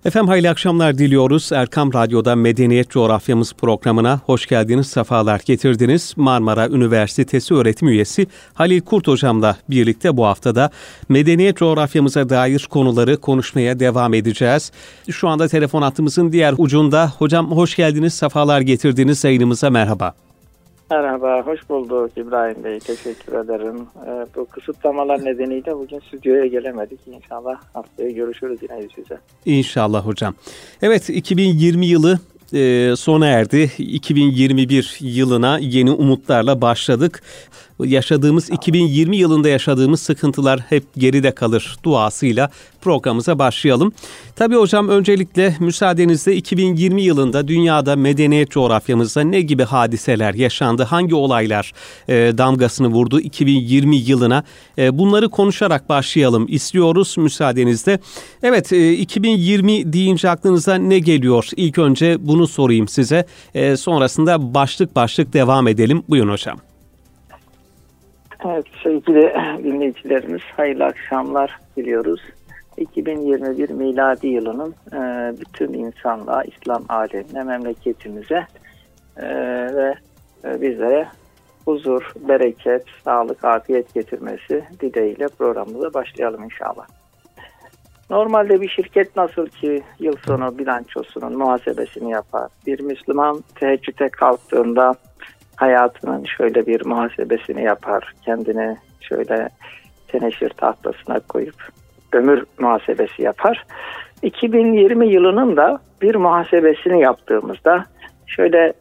Efendim hayırlı akşamlar diliyoruz. Erkam Radyo'da Medeniyet Coğrafyamız programına hoş geldiniz, sefalar getirdiniz. Marmara Üniversitesi öğretim üyesi Halil Kurt hocamla birlikte bu haftada medeniyet coğrafyamıza dair konuları konuşmaya devam edeceğiz. Şu anda telefon hattımızın diğer ucunda. Hocam hoş geldiniz, sefalar getirdiniz, yayınımıza merhaba. Merhaba, hoş bulduk İbrahim Bey. Teşekkür ederim. Bu kısıtlamalar nedeniyle bugün stüdyoya gelemedik. İnşallah haftaya görüşürüz yine yüz yüze. İnşallah hocam. Evet, 2020 yılı sona erdi. 2021 yılına yeni umutlarla başladık. Yaşadığımız 2020 yılında yaşadığımız sıkıntılar hep geride kalır duasıyla programımıza başlayalım. Tabii hocam, öncelikle müsaadenizle 2020 yılında dünyada medeniyet coğrafyamızda ne gibi hadiseler yaşandı? Hangi olaylar damgasını vurdu 2020 yılına? Bunları konuşarak başlayalım istiyoruz müsaadenizle. Evet, 2020 deyince aklınıza ne geliyor? İlk önce bunu sorayım size. Sonrasında başlık başlık devam edelim. Buyurun hocam. Evet, sevgili dinleyicilerimiz, hayırlı akşamlar diliyoruz. 2021 miladi yılının bütün insanlığa, İslam alemine, memleketimize ve bizlere huzur, bereket, sağlık, afiyet getirmesi dileğiyle programımıza başlayalım inşallah. Normalde bir şirket nasıl ki yıl sonu bilançosunun muhasebesini yapar, bir Müslüman teheccüde kalktığında hayatının şöyle bir muhasebesini yapar, kendini şöyle teneşir tahtasına koyup ömür muhasebesi yapar. 2020 yılının da bir muhasebesini yaptığımızda şöyle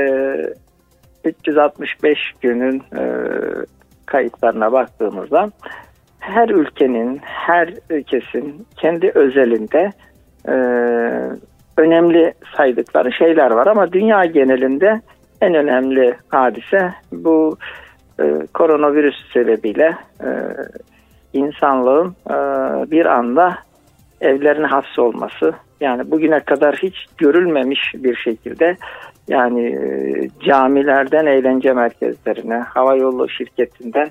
365 günün kayıtlarına baktığımızda her ülkenin, her ülkesin kendi özelinde önemli saydıkları şeyler var ama dünya genelinde en önemli hadise bu koronavirüs sebebiyle insanlığın bir anda evlerine hapsolması. Yani bugüne kadar hiç görülmemiş bir şekilde, yani camilerden eğlence merkezlerine, havayolu şirketinden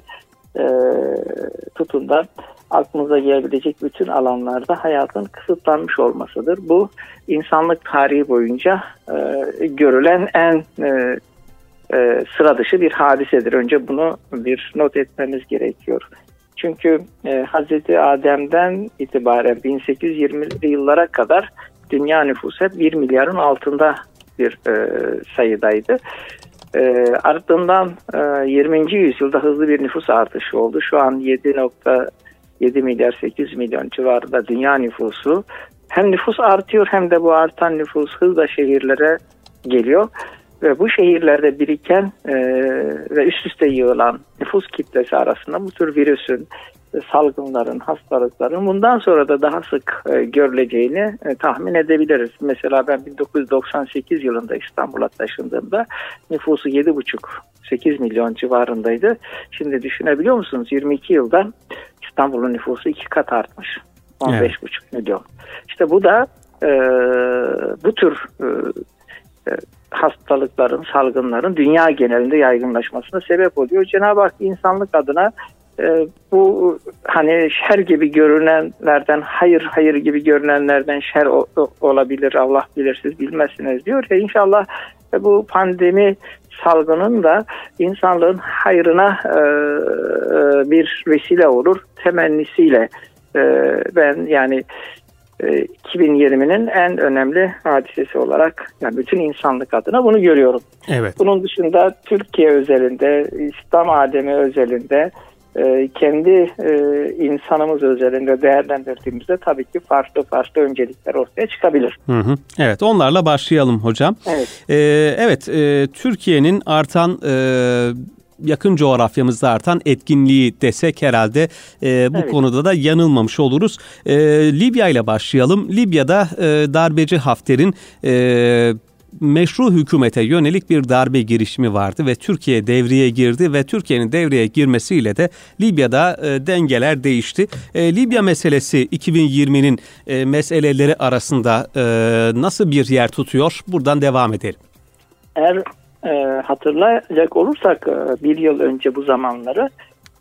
tutun da aklınıza gelebilecek bütün alanlarda hayatın kısıtlanmış olmasıdır. Bu insanlık tarihi boyunca görülen en sıra dışı bir hadisedir. Önce bunu bir not etmemiz gerekiyor. Çünkü Hazreti Adem'den itibaren 1820'li yıllara kadar dünya nüfusu hep 1 milyarın altında bir sayıdaydı. Ardından 20. yüzyılda hızlı bir nüfus artışı oldu. Şu an 7,7 milyar 800 milyon civarında dünya nüfusu. Hem nüfus artıyor hem de bu artan nüfus hızla şehirlere geliyor. Ve bu şehirlerde biriken ve üst üste yığılan nüfus kitlesi arasında bu tür virüsün, salgınların, hastalıkların bundan sonra da daha sık görüleceğini tahmin edebiliriz. Mesela ben 1998 yılında İstanbul'a taşındığımda nüfusu 7,5-8 milyon civarındaydı. Şimdi düşünebiliyor musunuz? 22 yılda İstanbul'un nüfusu 2 kat artmış. 15,5 milyon. İşte bu da bu tür hastalıkların, salgınların dünya genelinde yaygınlaşmasına sebep oluyor. Cenab-ı Hak insanlık adına bu hani şer gibi görünenlerden hayır gibi görünenlerden şer olabilir, Allah bilir siz bilmezsiniz diyor ya. İnşallah bu pandemi salgının da insanlığın hayrına bir vesile olur temennisiyle ben yani 2020'nin en önemli hadisesi olarak yani bütün insanlık adına bunu görüyorum. Evet. Bunun dışında Türkiye özelinde, İslam alemi özelinde, kendi insanımız özelinde değerlendirdiğimizde tabii ki farklı öncelikler ortaya çıkabilir. Evet, onlarla başlayalım hocam. Evet. Türkiye'nin artan yakın coğrafyamızda artan etkinliği desek herhalde bu konuda da yanılmamış oluruz. Libya ile başlayalım. Libya'da darbeci Hafter'in meşru hükümete yönelik bir darbe girişimi vardı ve Türkiye devreye girdi ve Türkiye'nin devreye girmesiyle de Libya'da dengeler değişti. Libya meselesi 2020'nin meseleleri arasında nasıl bir yer tutuyor? Buradan devam edelim. Eğer hatırlayacak olursak bir yıl önce bu zamanları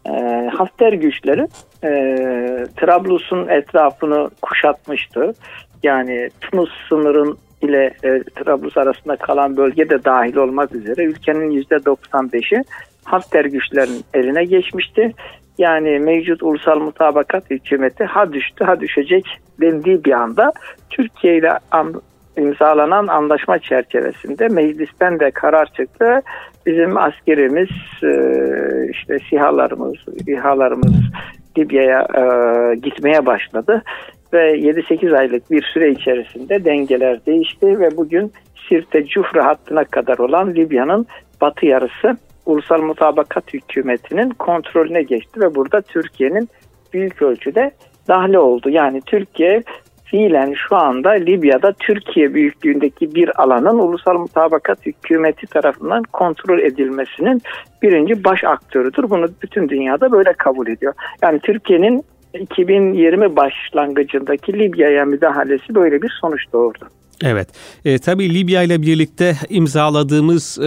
Hafter güçleri Trablus'un etrafını kuşatmıştı. yani Tunus sınırın ile Trablus arasında kalan bölge de dahil olmak üzere ülkenin %95'i Hafter güçlerinin eline geçmişti. Yani mevcut ulusal mutabakat hükümeti ha düştü ha düşecek dendiği bir anda Türkiye ile imzalanan anlaşma çerçevesinde meclisten de karar çıktı. Bizim askerimiz, işte İHA'larımız Libya'ya gitmeye başladı ve 7-8 aylık bir süre içerisinde dengeler değişti ve bugün Sirte-Cufra hattına kadar olan Libya'nın batı yarısı ulusal mutabakat hükümetinin kontrolüne geçti ve burada Türkiye'nin büyük ölçüde dahli oldu. Yani Türkiye fiilen şu anda Libya'da Türkiye büyüklüğündeki bir alanın ulusal mutabakat hükümeti tarafından kontrol edilmesinin birinci baş aktörüdür. Bunu bütün dünyada böyle kabul ediyor. Yani Türkiye'nin 2020 başlangıcındaki Libya'ya müdahalesi böyle bir sonuç doğurdu. Evet. Tabii Libya ile birlikte imzaladığımız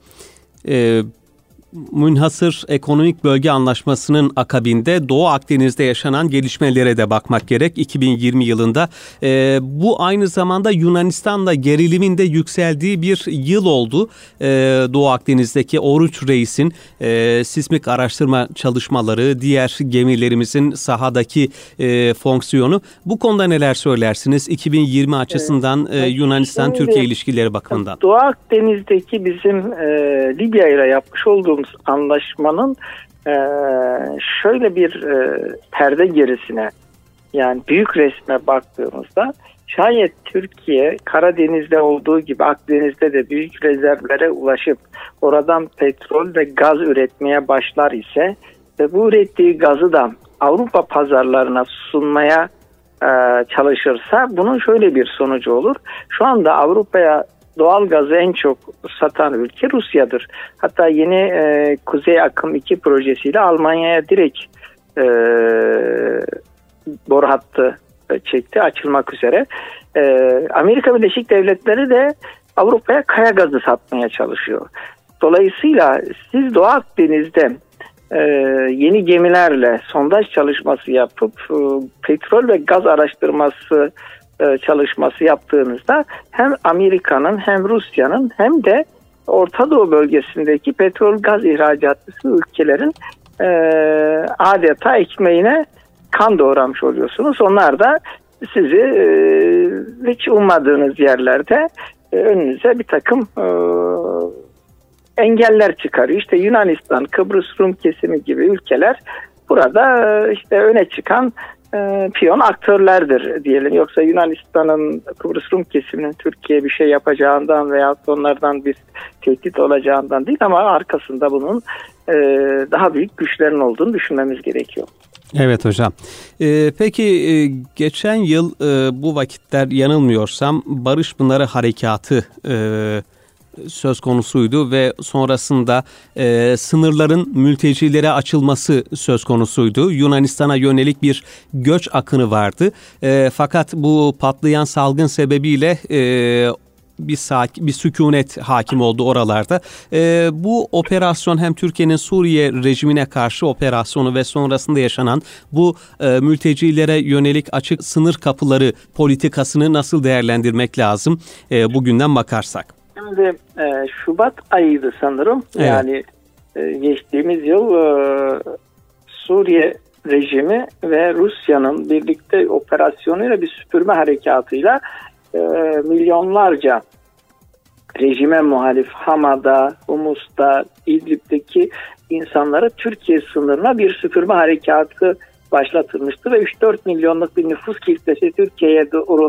Münhasır Ekonomik Bölge Anlaşması'nın akabinde Doğu Akdeniz'de yaşanan gelişmelere de bakmak gerek 2020 yılında. Bu aynı zamanda Yunanistan'la gerilimin de yükseldiği bir yıl oldu. Doğu Akdeniz'deki Oruç Reis'in sismik araştırma çalışmaları, diğer gemilerimizin sahadaki fonksiyonu. Bu konuda neler söylersiniz 2020 açısından Yunanistan-Türkiye ilişkileri bakımından? Doğu Akdeniz'deki bizim Libya ile yapmış olduğumuz anlaşmanın şöyle bir perde gerisine, yani büyük resme baktığımızda şayet Türkiye Karadeniz'de olduğu gibi Akdeniz'de de büyük rezervlere ulaşıp oradan petrol ve gaz üretmeye başlar ise ve bu ürettiği gazı da Avrupa pazarlarına sunmaya çalışırsa bunun şöyle bir sonucu olur. Şu anda Avrupa'ya doğal gazı en çok satan ülke Rusya'dır. Hatta yeni Kuzey Akım 2 projesiyle Almanya'ya direkt boru hattı çekti, açılmak üzere. Amerika Birleşik Devletleri de Avrupa'ya kaya gazı satmaya çalışıyor. Dolayısıyla siz Doğu Akdeniz'de yeni gemilerle sondaj çalışması yapıp petrol ve gaz araştırması çalışması yaptığınızda hem Amerika'nın hem Rusya'nın hem de Orta Doğu bölgesindeki petrol gaz ihracatçısı ülkelerin adeta ekmeğine kan doğramış oluyorsunuz. Onlar da sizi hiç ummadığınız yerlerde önünüze bir takım engeller çıkarıyor. İşte Yunanistan, Kıbrıs Rum kesimi gibi ülkeler burada işte öne çıkan piyon aktörlerdir diyelim. Yoksa Yunanistan'ın, Kıbrıs Rum kesiminin Türkiye'ye bir şey yapacağından veya onlardan bir tehdit olacağından değil ama arkasında bunun daha büyük güçlerin olduğunu düşünmemiz gerekiyor. Evet hocam. Peki geçen yıl bu vakitler yanılmıyorsam Barış Pınarı Harekatı söz konusuydu ve sonrasında sınırların mültecilere açılması söz konusuydu. Yunanistan'a yönelik bir göç akını vardı. Fakat bu patlayan salgın sebebiyle bir sükunet hakim oldu oralarda. Bu operasyon hem Türkiye'nin Suriye rejimine karşı operasyonu ve sonrasında yaşanan bu mültecilere yönelik açık sınır kapıları politikasını nasıl değerlendirmek lazım bugünden bakarsak? Şimdi Şubat ayıydı sanırım. Evet. Yani geçtiğimiz yıl Suriye rejimi ve Rusya'nın birlikte operasyonuyla bir süpürme harekatıyla milyonlarca rejime muhalif Hama'da, Humus'ta, İdlib'deki insanları Türkiye sınırına bir süpürme harekatı başlatılmıştı ve 3-4 milyonluk bir nüfus kitlesi Türkiye'ye doğru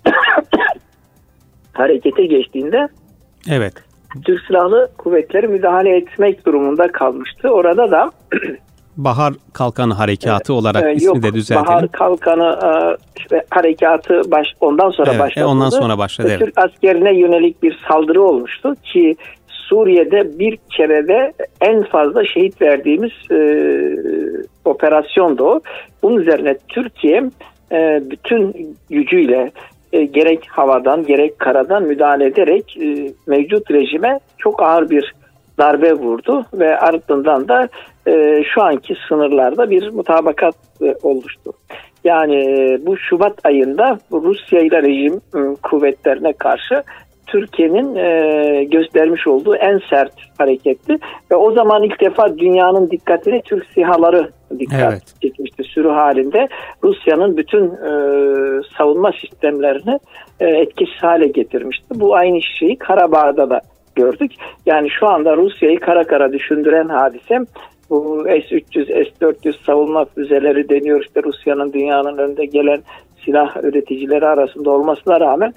harekete geçtiğinde evet, Türk Silahlı Kuvvetleri müdahale etmek durumunda kalmıştı. Orada da Bahar Kalkanı Harekatı olarak ismi de düzeltelim. Bahar Kalkanı harekatı ondan sonra başladı. Ondan sonra başladı. Evet. Türk askerine yönelik bir saldırı olmuştu ki Suriye'de bir kerede en fazla şehit verdiğimiz operasyondu o. Bunun üzerine Türkiye bütün gücüyle gerek havadan gerek karadan müdahale ederek mevcut rejime çok ağır bir darbe vurdu ve ardından da şu anki sınırlarda bir mutabakat oluştu. Yani bu Şubat ayında Rusya ile rejim kuvvetlerine karşı Türkiye'nin göstermiş olduğu en sert hareketti. Ve o zaman ilk defa dünyanın dikkatini Türk SİHA'ları çekmişti sürü halinde. Rusya'nın bütün savunma sistemlerini etkisiz hale getirmişti. Bu aynı şeyi Karabağ'da da gördük. Yani şu anda Rusya'yı kara kara düşündüren hadise bu S-300, S-400 savunma füzeleri deniyor. İşte Rusya'nın dünyanın önünde gelen silah üreticileri arasında olmasına rağmen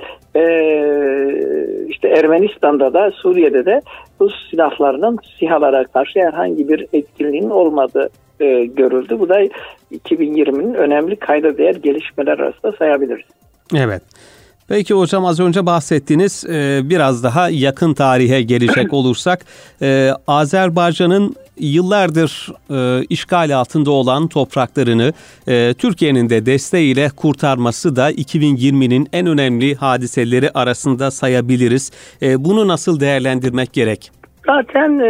işte Ermenistan'da da Suriye'de de Rus silahlarının SİHA'lara karşı herhangi bir etkinliğinin olmadığı görüldü. Bu da 2020'nin önemli kayda değer gelişmeler arasında sayabiliriz. Evet. Peki hocam, az önce bahsettiğiniz biraz daha yakın tarihe gelecek olursak Azerbaycan'ın yıllardır işgal altında olan topraklarını Türkiye'nin de desteğiyle kurtarması da 2020'nin en önemli hadiseleri arasında sayabiliriz. Bunu nasıl değerlendirmek gerek? Zaten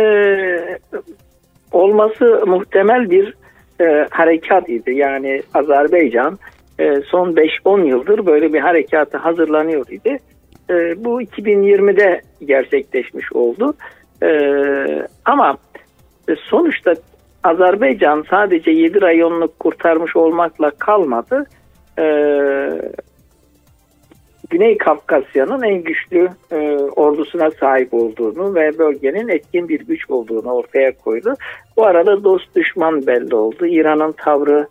olması muhtemel bir harekat idi. Yani Azerbaycan son 5-10 yıldır böyle bir harekata hazırlanıyor idi. Bu 2020'de gerçekleşmiş oldu. Ama sonuçta Azerbaycan sadece 7 rayonunu kurtarmış olmakla kalmadı. Güney Kafkasya'nın en güçlü ordusuna sahip olduğunu ve bölgenin etkin bir güç olduğunu ortaya koydu. Bu arada dost düşman belli oldu. İran'ın tavrı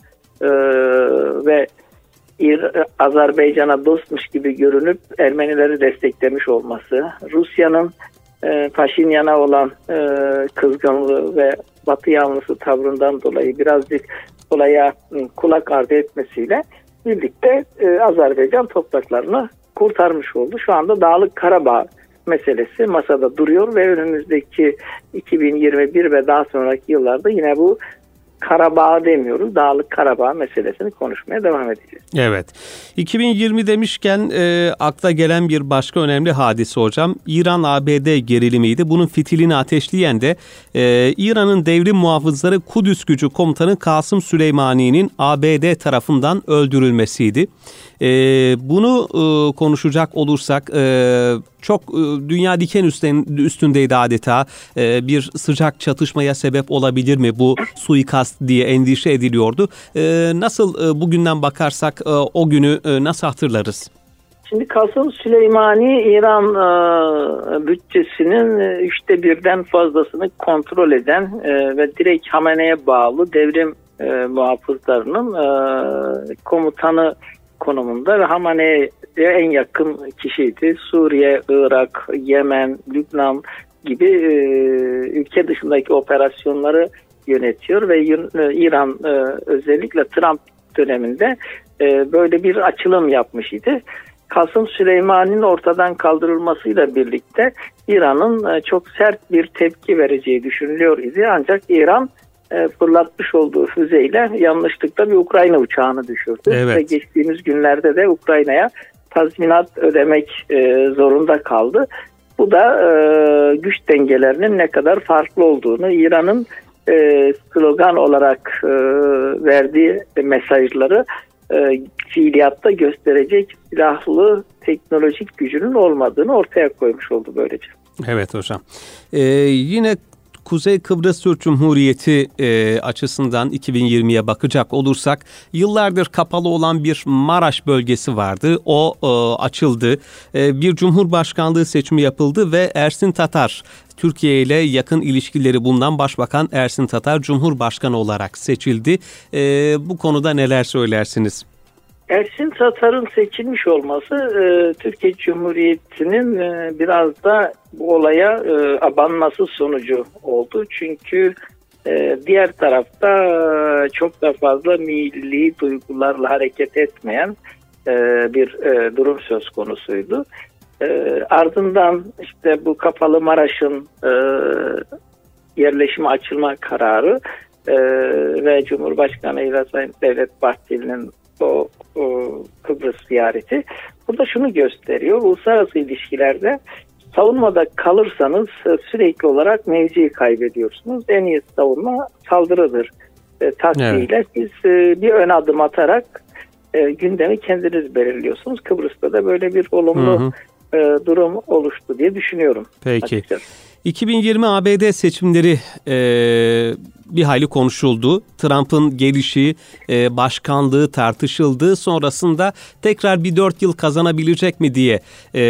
ve Azerbaycan'a dostmuş gibi görünüp Ermenileri desteklemiş olması, Rusya'nın Paşinyan'a olan kızgınlığı ve Batı yanlısı tavrından dolayı birazcık olaya kulak ardı etmesiyle birlikte Azerbaycan topraklarını kurtarmış oldu. Şu anda Dağlık Karabağ meselesi masada duruyor ve önümüzdeki 2021 ve daha sonraki yıllarda yine bu Karabağ demiyoruz, Dağlık Karabağ meselesini konuşmaya devam edeceğiz. Evet. 2020 demişken akla gelen bir başka önemli hadise hocam, İran-ABD gerilimiydi. Bunun fitilini ateşleyen de İran'ın devrim muhafızları Kudüs Gücü Komutanı Kasım Süleymani'nin ABD tarafından öldürülmesiydi. Bunu konuşacak olursak çok dünya diken üstündeydi adeta. Bir sıcak çatışmaya sebep olabilir mi bu suikast diye endişe ediliyordu. Nasıl bugünden bakarsak o günü nasıl hatırlarız? Şimdi Kasım Süleymani İran bütçesinin 1/3'den fazlasını kontrol eden ve direkt Hamene'ye bağlı devrim muhafızlarının komutanı konumunda ve Hamene'ye en yakın kişiydi. Suriye, Irak, Yemen, Lübnan gibi ülke dışındaki operasyonları yönetiyor ve İran özellikle Trump döneminde böyle bir açılım yapmış idi. Kasım Süleymani'nin ortadan kaldırılmasıyla birlikte İran'ın çok sert bir tepki vereceği düşünülüyor idi. Ancak İran fırlatmış olduğu füzeyle yanlışlıkla bir Ukrayna uçağını düşürdü. Evet. Ve geçtiğimiz günlerde de Ukrayna'ya tazminat ödemek zorunda kaldı. Bu da güç dengelerinin ne kadar farklı olduğunu, İran'ın slogan olarak verdiği mesajları fiiliyatta gösterecek silahlı teknolojik gücünün olmadığını ortaya koymuş oldu böylece. Evet hocam. Yine Kuzey Kıbrıs Türk Cumhuriyeti açısından 2020'ye bakacak olursak yıllardır kapalı olan bir Maraş bölgesi vardı. O açıldı. Bir cumhurbaşkanlığı seçimi yapıldı ve Ersin Tatar, Türkiye ile yakın ilişkileri bulunan Başbakan Ersin Tatar Cumhurbaşkanı olarak seçildi. Bu konuda neler söylersiniz? Ersin Tatar'ın seçilmiş olması Türkiye Cumhuriyeti'nin biraz da bu olaya abanması sonucu oldu. Çünkü diğer tarafta çok da fazla milli duygularla hareket etmeyen bir durum söz konusuydu. Ardından işte bu Kapalı Maraş'ın yerleşime açılma kararı ve Cumhurbaşkanı ile Sayın Devlet Bahçeli'nin o Kıbrıs ziyareti burada şunu gösteriyor: uluslararası ilişkilerde savunmada kalırsanız sürekli olarak mevziyi kaybediyorsunuz. En iyi savunma saldırıdır taktiğiyle siz bir ön adım atarak gündemi kendiniz belirliyorsunuz. Kıbrıs'ta da böyle bir olumlu durum oluştu diye düşünüyorum. Peki. Açıkçası. 2020 ABD seçimleri bir hayli konuşuldu. Trump'ın gelişi, başkanlığı tartışıldı. Sonrasında tekrar bir 4 yıl kazanabilecek mi diye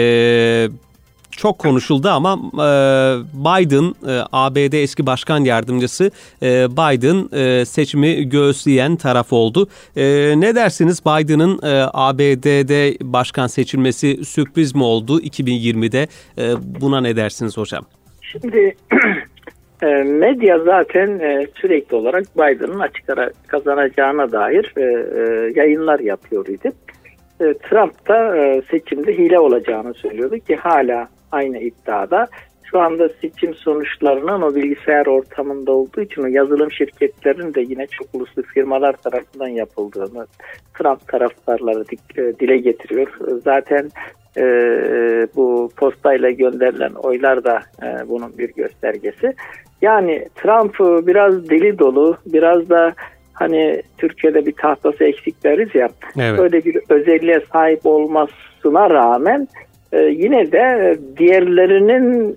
çok konuşuldu ama Biden, ABD eski başkan yardımcısı Biden seçimi göğüsleyen taraf oldu. Ne dersiniz, Biden'ın ABD'de başkan seçilmesi sürpriz mi oldu 2020'de? Buna ne dersiniz hocam? Şimdi medya zaten sürekli olarak Biden'ın açık ara kazanacağına dair yayınlar yapıyor idi. Trump da seçimde hile olacağını söylüyordu ki hala aynı iddiada. Şu anda seçim sonuçlarının o bilgisayar ortamında olduğu için o yazılım şirketlerinin de yine çok uluslu firmalar tarafından yapıldığını Trump taraftarları dile getiriyor. Zaten bu postayla gönderilen oylar da bunun bir göstergesi. Yani Trump biraz deli dolu, biraz da hani Türkiye'de bir tahtası eksik deriz ya, evet. Öyle bir özelliğe sahip olmasına rağmen yine de diğerlerinin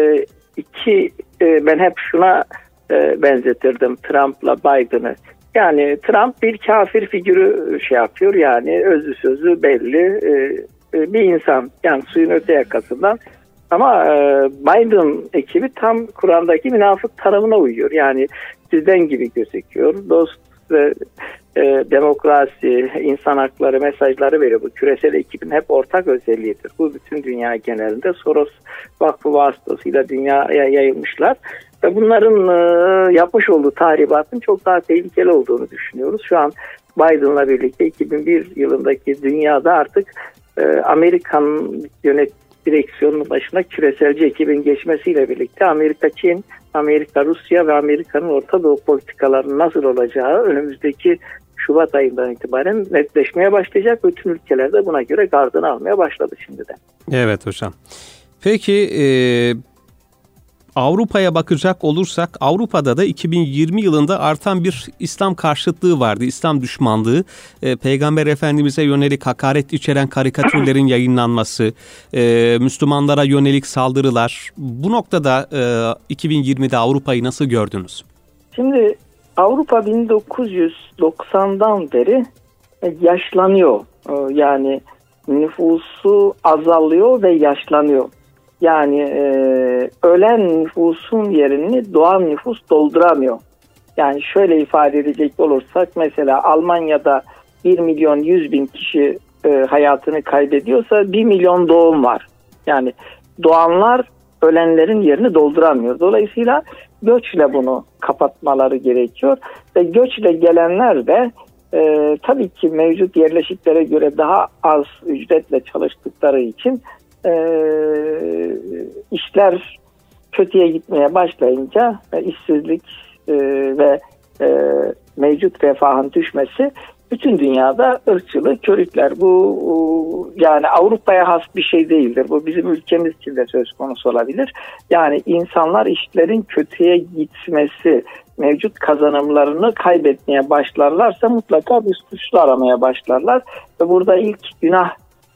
ben hep şuna benzetirdim Trump'la Biden'ı. Yani Trump bir kafir figürü yapıyor, yani özü sözü belli bir insan, yani suyun öte yakasından. Ama Biden ekibi tam Kur'an'daki münafık tanımına uyuyor. Yani sizden gibi gözüküyor. Dost ve demokrasi, insan hakları mesajları veriyor. Bu küresel ekibin hep ortak özelliğidir. Bu bütün dünya genelinde Soros Vakfı vasıtasıyla dünyaya yayılmışlar. Ve bunların yapmış olduğu tahribatın çok daha tehlikeli olduğunu düşünüyoruz. Şu an Biden'la birlikte 2001 yılındaki dünyada artık Amerikan direksiyonun başına küreselci ekibin geçmesiyle birlikte Amerika-Çin, Amerika-Rusya ve Amerika'nın Orta Doğu politikalarının nasıl olacağı önümüzdeki Şubat ayından itibaren netleşmeye başlayacak. Bütün ülkeler de buna göre gardını almaya başladı şimdiden. Evet hocam. Peki Avrupa'ya bakacak olursak, Avrupa'da da 2020 yılında artan bir İslam karşıtlığı vardı, İslam düşmanlığı. Peygamber Efendimiz'e yönelik hakaret içeren karikatürlerin yayınlanması, Müslümanlara yönelik saldırılar. Bu noktada 2020'de Avrupa'yı nasıl gördünüz? Şimdi Avrupa 1990'dan beri yaşlanıyor. Yani nüfusu azalıyor ve yaşlanıyor. Yani ölen nüfusun yerini doğan nüfus dolduramıyor. Yani şöyle ifade edecek olursak, mesela Almanya'da 1.100.000 kişi hayatını kaybediyorsa 1 milyon doğum var. Yani doğanlar ölenlerin yerini dolduramıyor. Dolayısıyla göçle bunu kapatmaları gerekiyor. Ve göçle gelenler de tabii ki mevcut yerleşiklere göre daha az ücretle çalıştıkları için işler kötüye gitmeye başlayınca işsizlik ve mevcut refahın düşmesi bütün dünyada ırkçılığı körükler. Bu yani Avrupa'ya has bir şey değildir. Bu bizim ülkemiz için de söz konusu olabilir. Yani insanlar işlerin kötüye gitmesi, mevcut kazanımlarını kaybetmeye başlarlarsa mutlaka bir suçlu aramaya başlarlar. Ve burada ilk günah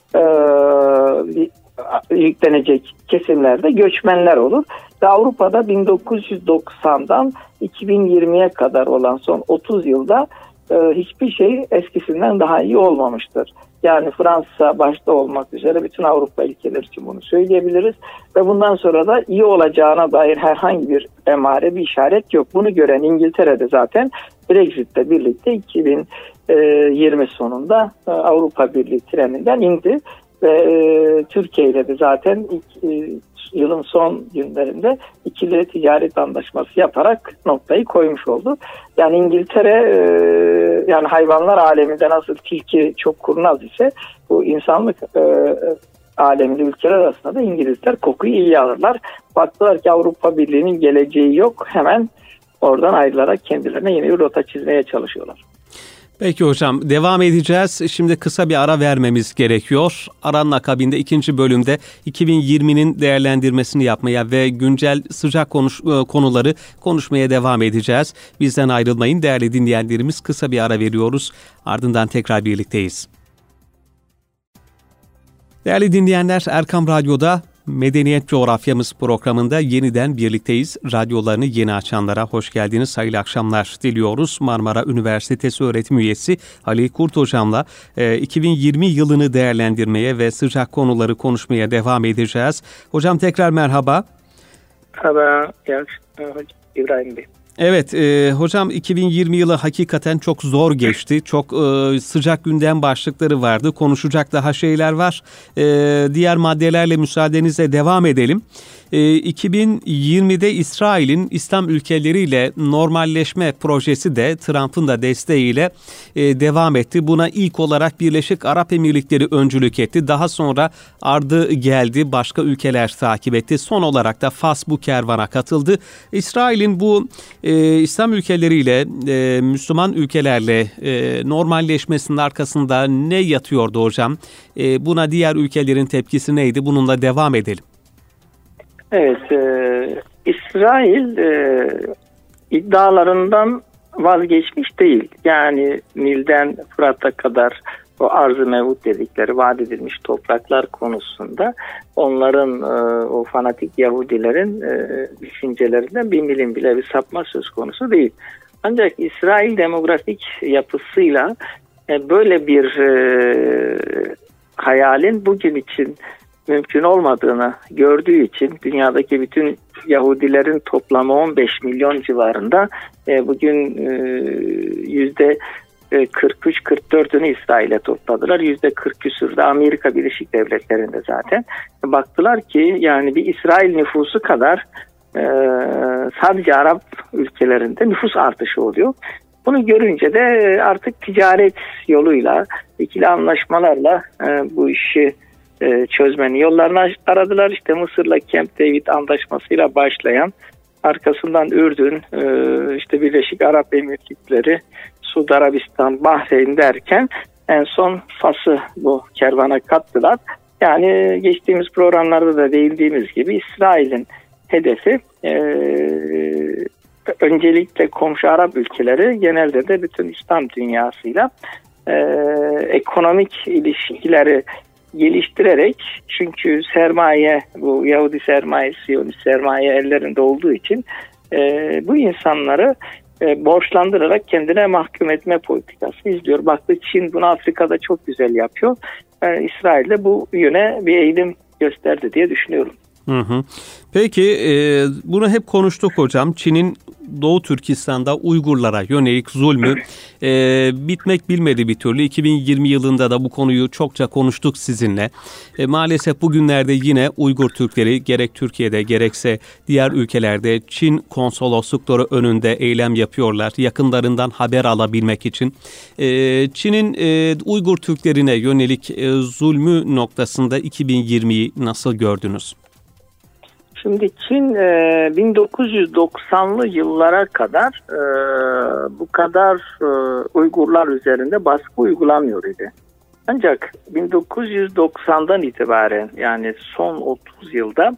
yüklenecek kesimlerde göçmenler olur. Ve Avrupa'da 1990'dan 2020'ye kadar olan son 30 yılda hiçbir şey eskisinden daha iyi olmamıştır. Yani Fransa başta olmak üzere bütün Avrupa ülkeleri için bunu söyleyebiliriz. Ve bundan sonra da iyi olacağına dair herhangi bir emare, bir işaret yok. Bunu gören İngiltere'de zaten Brexit'le birlikte 2020 sonunda Avrupa Birliği treninden indi. Ve Türkiye ile de zaten yılın son günlerinde ikili ticaret anlaşması yaparak noktayı koymuş oldu. Yani İngiltere yani hayvanlar aleminde nasıl tilki çok kurnaz ise bu insanlık aleminde ülkeler arasında da İngilizler kokuyu iyi alırlar. Baktılar ki Avrupa Birliği'nin geleceği yok, hemen oradan ayrılarak kendilerine yeni bir rota çizmeye çalışıyorlar. Peki hocam, devam edeceğiz. Şimdi kısa bir ara vermemiz gerekiyor. Aranın akabinde ikinci bölümde 2020'nin değerlendirmesini yapmaya ve güncel sıcak konuları konuşmaya devam edeceğiz. Bizden ayrılmayın değerli dinleyenlerimiz. Kısa bir ara veriyoruz. Ardından tekrar birlikteyiz. Değerli dinleyenler, Erkam Radyo'da Medeniyet Coğrafyamız programında yeniden birlikteyiz. Radyolarını yeni açanlara hoş geldiniz, hayırlı akşamlar diliyoruz. Marmara Üniversitesi öğretim üyesi Ali Kurt hocamla 2020 yılını değerlendirmeye ve sıcak konuları konuşmaya devam edeceğiz. Hocam tekrar merhaba. Merhaba İbrahim Bey. Evet hocam, 2020 yılı hakikaten çok zor geçti. Çok sıcak gündem başlıkları vardı. Konuşacak daha şeyler var. Diğer maddelerle müsaadenizle devam edelim. 2020'de İsrail'in İslam ülkeleriyle normalleşme projesi de Trump'ın da desteğiyle devam etti. Buna ilk olarak Birleşik Arap Emirlikleri öncülük etti. Daha sonra ardı geldi, başka ülkeler takip etti. Son olarak da Fas bu kervana katıldı. İsrail'in bu İslam ülkeleriyle, Müslüman ülkelerle normalleşmesinin arkasında ne yatıyordu hocam? Buna diğer ülkelerin tepkisi neydi? Bununla devam edelim. Evet, İsrail iddialarından vazgeçmiş değil. Yani Nil'den Fırat'a kadar o arz-ı mevut dedikleri vaat edilmiş topraklar konusunda onların o fanatik Yahudilerin düşüncelerinden bir milim bile bir sapma söz konusu değil. Ancak İsrail demografik yapısıyla böyle bir hayalin bugün için mümkün olmadığını gördüğü için dünyadaki bütün Yahudilerin toplamı 15 milyon civarında, bugün %43-44'ünü İsrail'e topladılar. %40 küsur da Amerika Birleşik Devletleri'nde zaten. Baktılar ki yani bir İsrail nüfusu kadar sadece Arap ülkelerinde nüfus artışı oluyor. Bunu görünce de artık ticaret yoluyla, ikili anlaşmalarla bu işi çözmenin yollarını aradılar. İşte Mısır'la Camp David Antlaşması'yla başlayan, arkasından Ürdün, işte Birleşik Arap Emirlikleri, Suudi Arabistan, Bahreyn derken en son Fas'ı bu kervana kattılar. Yani geçtiğimiz programlarda da değindiğimiz gibi İsrail'in hedefi öncelikle komşu Arap ülkeleri, genelde de bütün İslam dünyasıyla ekonomik ilişkileri geliştirerek, çünkü sermaye, bu Yahudi sermaye, Siyonist sermaye ellerinde olduğu için bu insanları borçlandırarak kendine mahkum etme politikası izliyor. Baktı Çin bunu Afrika'da çok güzel yapıyor. İsrail de bu yöne bir eğilim gösterdi diye düşünüyorum. Peki bunu hep konuştuk hocam. Çin'in Doğu Türkistan'da Uygurlara yönelik zulmü bitmek bilmedi bir türlü. 2020 yılında da bu konuyu çokça konuştuk sizinle. Maalesef bugünlerde yine Uygur Türkleri gerek Türkiye'de gerekse diğer ülkelerde Çin konsoloslukları önünde eylem yapıyorlar. Yakınlarından haber alabilmek için. Çin'in Uygur Türklerine yönelik zulmü noktasında 2020'yi nasıl gördünüz? Şimdi Çin 1990'lı yıllara kadar bu kadar Uygurlar üzerinde baskı uygulamıyor idi. Ancak 1990'dan itibaren, yani son 30 yılda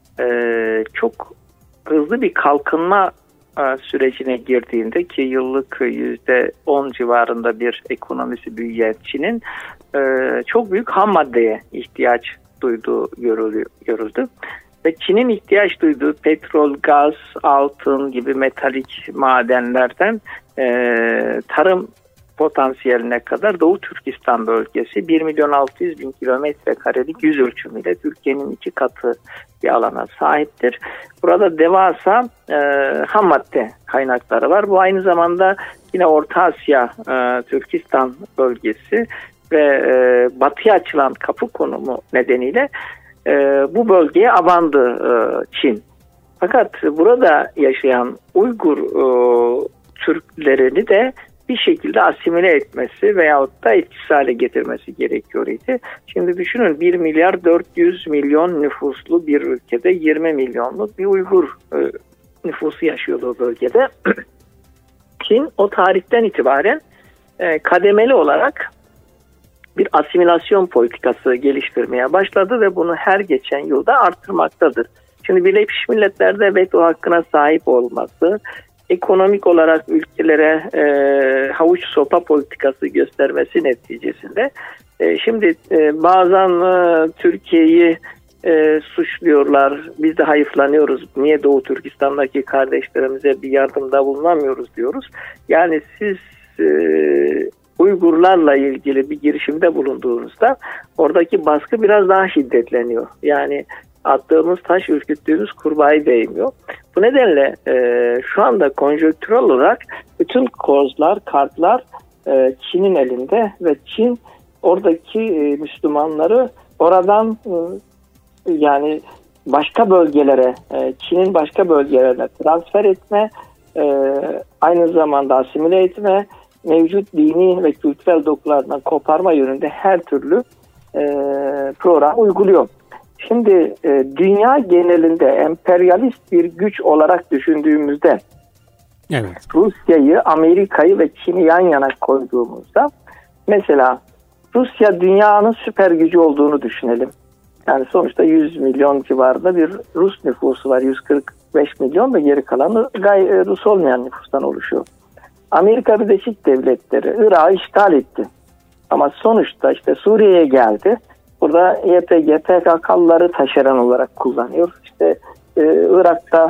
çok hızlı bir kalkınma sürecine girdiğinde, ki yıllık %10 civarında bir ekonomisi büyüyen Çin'in çok büyük ham maddeye ihtiyaç duyduğu görüldü. Ve Çin'in ihtiyaç duyduğu petrol, gaz, altın gibi metalik madenlerden tarım potansiyeline kadar Doğu Türkistan bölgesi 1.600.000 kilometre karelik yüz ölçümüyle Türkiye'nin 2 katı bir alana sahiptir. Burada devasa ham madde kaynakları var. Bu aynı zamanda yine Orta Asya, Türkistan bölgesi ve batıya açılan kapı konumu nedeniyle bu bölgeye abandı Çin. Fakat burada yaşayan Uygur Türklerini de bir şekilde asimile etmesi veyahut da etkisiz hale getirmesi gerekiyor idi. Şimdi düşünün, 1.400.000.000 nüfuslu bir ülkede 20 milyonluk bir Uygur nüfusu yaşıyordu o bölgede. Çin o tarihten itibaren kademeli olarak bir asimilasyon politikası geliştirmeye başladı ve bunu her geçen yılda arttırmaktadır. Şimdi Birleşmiş Milletler'de veto hakkına sahip olması, ekonomik olarak ülkelere havuç sopa politikası göstermesi neticesinde şimdi bazen Türkiye'yi suçluyorlar. Biz de hayıflanıyoruz. Niye Doğu Türkistan'daki kardeşlerimize bir yardımda bulunamıyoruz diyoruz. Yani siz Uygurlarla ilgili bir girişimde bulunduğunuzda oradaki baskı biraz daha şiddetleniyor. Yani attığımız taş ürküttüğümüz kurbağayı değmiyor. Bu nedenle şu anda konjonktürel olarak bütün kozlar, kartlar Çin'in elinde ve Çin oradaki Müslümanları oradan yani başka bölgelere, Çin'in başka bölgelerine transfer etme, aynı zamanda asimile etme, mevcut dini ve kültürel dokularından koparma yönünde her türlü program uyguluyor. Şimdi dünya genelinde emperyalist bir güç olarak düşündüğümüzde evet, Rusya'yı, Amerika'yı ve Çin'i yan yana koyduğumuzda mesela Rusya dünyanın süper gücü olduğunu düşünelim. Yani sonuçta 100 milyon civarında bir Rus nüfusu var. 145 milyon ve geri kalanı Rus olmayan nüfustan oluşuyor. Amerika Birleşik Devletleri Irak'ı işgal etti. Ama sonuçta işte Suriye'ye geldi. Burada YPG, PKK'lıları taşeron olarak kullanıyor. İşte Irak'ta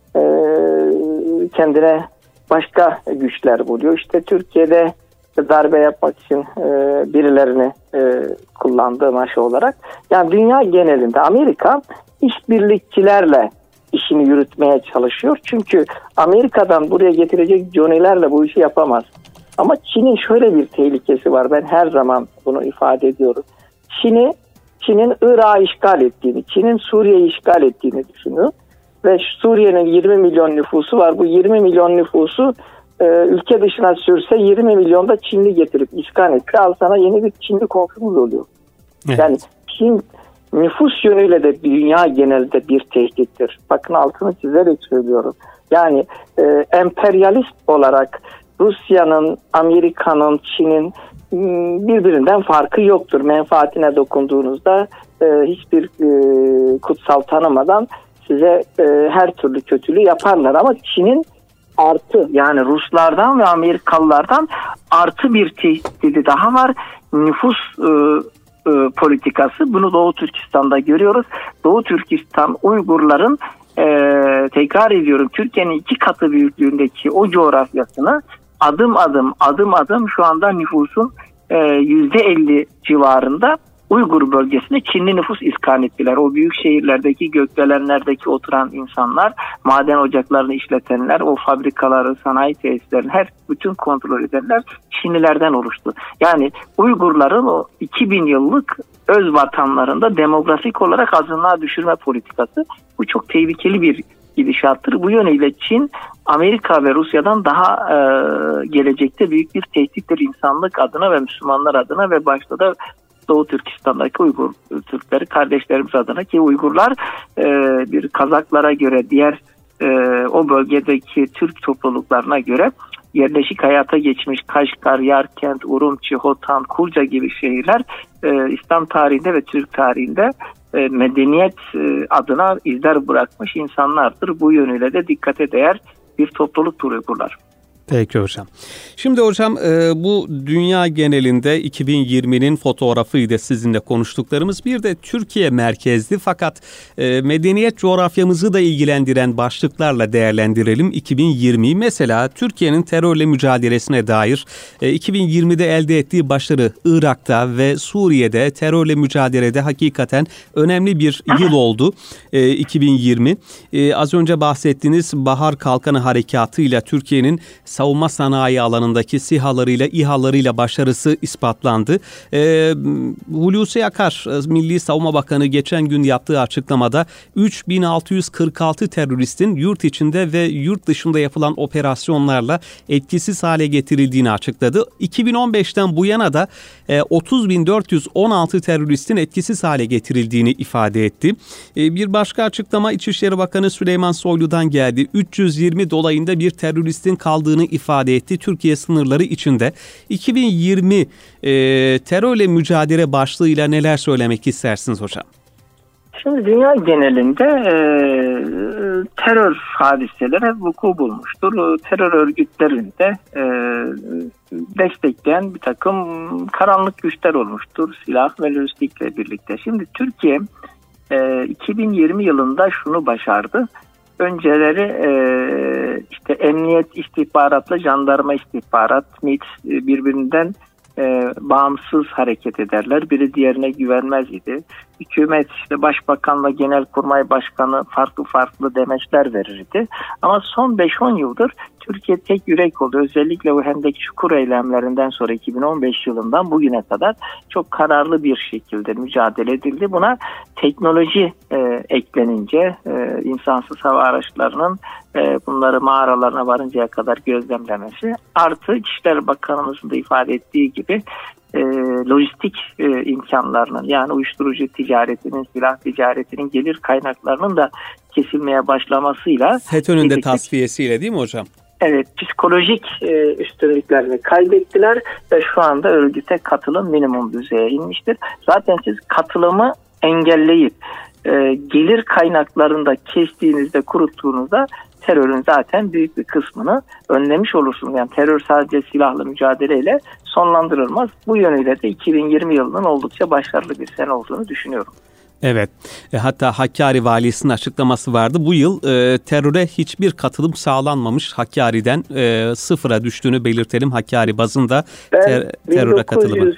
kendine başka güçler buluyor. İşte Türkiye'de darbe yapmak için birilerini kullandığı maşa olarak. Yani dünya genelinde Amerika işbirlikçilerle işini yürütmeye çalışıyor. Çünkü Amerika'dan buraya getirecek Johnny'lerle bu işi yapamaz. Ama Çin'in şöyle bir tehlikesi var. Ben her zaman bunu ifade ediyorum. Çin'in Irak'ı işgal ettiğini, Çin'in Suriye'yi işgal ettiğini düşünüyor. Ve Suriye'nin 20 milyon nüfusu var. Bu 20 milyon nüfusu ülke dışına sürse 20 milyonda Çinli getirip işgal etse al sana yeni bir Çinli komşumuz oluyor. Evet. Yani Çin nüfus yönüyle de dünya genelinde bir tehdittir. Bakın altını çizerek söylüyorum. Yani emperyalist olarak Rusya'nın, Amerika'nın, Çin'in birbirinden farkı yoktur. Menfaatine dokunduğunuzda hiçbir kutsal tanımadan size her türlü kötülüğü yaparlar. Ama Çin'in artı yani Ruslardan ve Amerikalılardan artı bir tehdidi daha var. Nüfus politikası. Bunu Doğu Türkistan'da görüyoruz. Doğu Türkistan Uygurların tekrar ediyorum Türkiye'nin 2 katı büyüklüğündeki o coğrafyasını adım adım şu anda nüfusun %50 civarında Uygur bölgesine Çinli nüfus iskan ettiler. O büyük şehirlerdeki gökdelenlerdeki oturan insanlar, maden ocaklarını işletenler, o fabrikaları, sanayi tesislerini bütün kontrol edenler Çinlilerden oluştu. Yani Uygurların o 2000 yıllık öz vatanlarında demografik olarak azınlığa düşürme politikası, bu çok tehlikeli bir gidişattır. Bu yönüyle Çin, Amerika ve Rusya'dan daha gelecekte büyük bir tehdittir insanlık adına ve Müslümanlar adına ve başta da Doğu Türkistan'daki Uygur Türkleri kardeşlerimiz adına ki Uygurlar bir Kazaklara göre diğer o bölgedeki Türk topluluklarına göre yerleşik hayata geçmiş Kaşgar, Yarkent, Urumçi, Hotan, Kulca gibi şehirler İslam tarihinde ve Türk tarihinde medeniyet adına izler bırakmış insanlardır. Bu yönüyle de dikkate değer bir topluluktur Uygurlar. Peki hocam. Şimdi hocam bu dünya genelinde 2020'nin fotoğrafıydı sizinle konuştuklarımız. Bir de Türkiye merkezli fakat medeniyet coğrafyamızı da ilgilendiren başlıklarla değerlendirelim 2020'yi. Mesela Türkiye'nin terörle mücadelesine dair 2020'de elde ettiği başarı Irak'ta ve Suriye'de terörle mücadelede hakikaten önemli bir yıl oldu 2020. Az önce bahsettiğiniz Bahar Kalkanı Harekatı'yla Türkiye'nin savunma sanayi alanındaki SİHA'larıyla, İHA'larıyla başarısı ispatlandı. Hulusi Akar, Milli Savunma Bakanı geçen gün yaptığı açıklamada 3646 teröristin yurt içinde ve yurt dışında yapılan operasyonlarla etkisiz hale getirildiğini açıkladı. 2015'ten bu yana da 30.416 teröristin etkisiz hale getirildiğini ifade etti. Bir başka açıklama İçişleri Bakanı Süleyman Soylu'dan geldi. 320 dolayında bir teröristin kaldığını ifade etti Türkiye sınırları içinde. 2020 terörle mücadele başlığıyla neler söylemek istersiniz hocam? Şimdi dünya genelinde terör hadiseleri vuku bulmuştur. Terör örgütlerinde destekleyen bir takım karanlık güçler olmuştur. Silah ve lojistikle birlikte. Şimdi Türkiye 2020 yılında şunu başardı. Önceleri işte emniyet istihbaratla jandarma istihbarat, MİT birbirinden bağımsız hareket ederler. Biri diğerine güvenmez idi. Hükümet işte başbakanla genelkurmay başkanı farklı demeçler verirdi. Ama son 5-10 yıldır Türkiye tek yürek oldu. Özellikle bu Hendek Çukur eylemlerinden sonra 2015 yılından bugüne kadar çok kararlı bir şekilde mücadele edildi. Buna teknoloji eklenince insansız hava araçlarının bunları mağaralarına varıncaya kadar gözlemlemesi, artı İçişleri Bakanımızın da ifade ettiği gibi lojistik imkanlarının, yani uyuşturucu ticaretinin, silah ticaretinin gelir kaynaklarının da kesilmeye başlamasıyla, FETÖ'nün de tasfiyesiyle değil mi hocam? Evet, psikolojik üstünlüklerini kaybettiler ve şu anda örgüte katılım minimum düzeye inmiştir. Zaten siz katılımı engelleyip gelir kaynaklarını da kestiğinizde, kuruttuğunuzda terörün zaten büyük bir kısmını önlemiş olursunuz. Yani terör sadece silahlı mücadeleyle sonlandırılmaz. Bu yönüyle de 2020 yılının oldukça başarılı bir sene olduğunu düşünüyorum. Evet, hatta Hakkari valisinin açıklaması vardı. Bu yıl teröre hiçbir katılım sağlanmamış. Hakkari'den sıfıra düştüğünü belirtelim. Hakkari bazında teröre katılımı.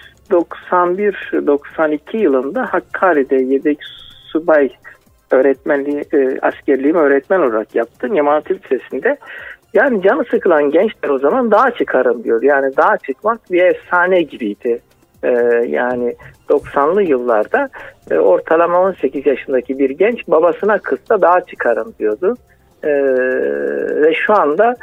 1991-92 yılında Hakkari'de yedek subay öğretmenliği, askerliğimi öğretmen olarak yaptım. Yaman Hatip Lisesi'nde. Yani canı sıkılan gençler o zaman dağa çıkarım diyor. Yani dağa çıkmak bir efsane gibiydi. Yani 90'lı yıllarda ortalama 18 yaşındaki bir genç babasına kızsa dağa çıkarım diyordu. Ve şu anda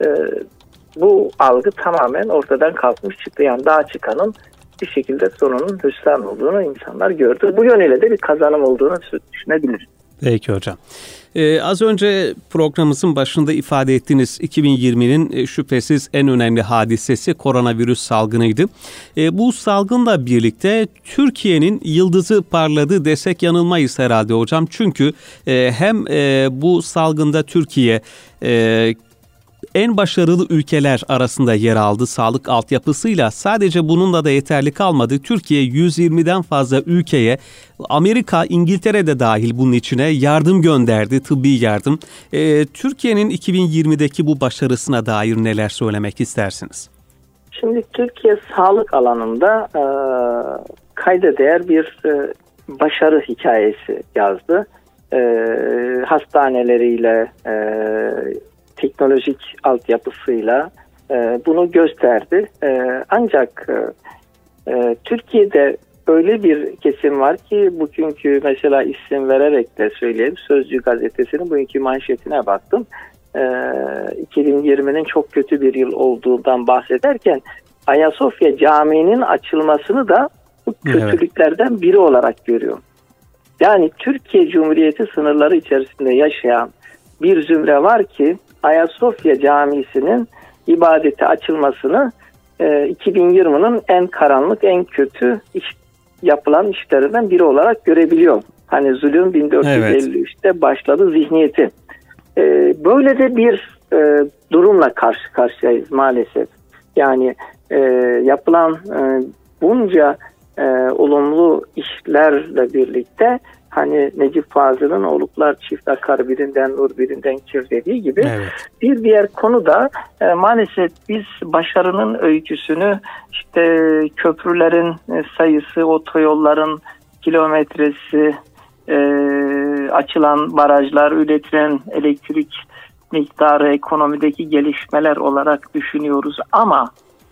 bu algı tamamen ortadan kalkmış çıktı. Yani dağa çıkanın bir şekilde sonunun hüsran olduğunu insanlar gördü. Bu yönüyle de bir kazanım olduğunu düşünebiliriz. Peki hocam. Az önce programımızın başında ifade ettiğiniz 2020'nin şüphesiz en önemli hadisesi koronavirüs salgınıydı. Bu salgınla birlikte Türkiye'nin yıldızı parladı desek yanılmayız herhalde hocam. Çünkü hem bu salgında Türkiye en başarılı ülkeler arasında yer aldı sağlık altyapısıyla. Sadece bununla da yeterli kalmadı. Türkiye 120'den fazla ülkeye, Amerika, İngiltere de dahil bunun içine yardım gönderdi, tıbbi yardım. Türkiye'nin 2020'deki bu başarısına dair neler söylemek istersiniz? Şimdi Türkiye sağlık alanında kayda değer bir başarı hikayesi yazdı. Hastaneleriyle, teknolojik altyapısıyla bunu gösterdi. Ancak Türkiye'de öyle bir kesim var ki bugünkü mesela isim vererek de söyleyeyim. Sözcü gazetesinin bugünkü manşetine baktım. 2020'nin çok kötü bir yıl olduğundan bahsederken Ayasofya Camii'nin açılmasını da bu kötülüklerden biri olarak görüyor. Yani Türkiye Cumhuriyeti sınırları içerisinde yaşayan bir zümre var ki Ayasofya Camisi'nin ibadete açılmasını 2020'nin en karanlık, en kötü yapılan işlerinden biri olarak görebiliyor. Hani zulüm 1453'te başladı zihniyeti. Böyle de bir durumla karşı karşıyayız maalesef. Yani yapılan bunca olumlu işlerle birlikte hani Necip Fazıl'ın oluklar çift akar birinden nur birinden kir dediği gibi bir diğer konu da maalesef biz başarının öyküsünü işte köprülerin sayısı, otoyolların kilometresi, açılan barajlar, üretilen elektrik miktarı, ekonomideki gelişmeler olarak düşünüyoruz ama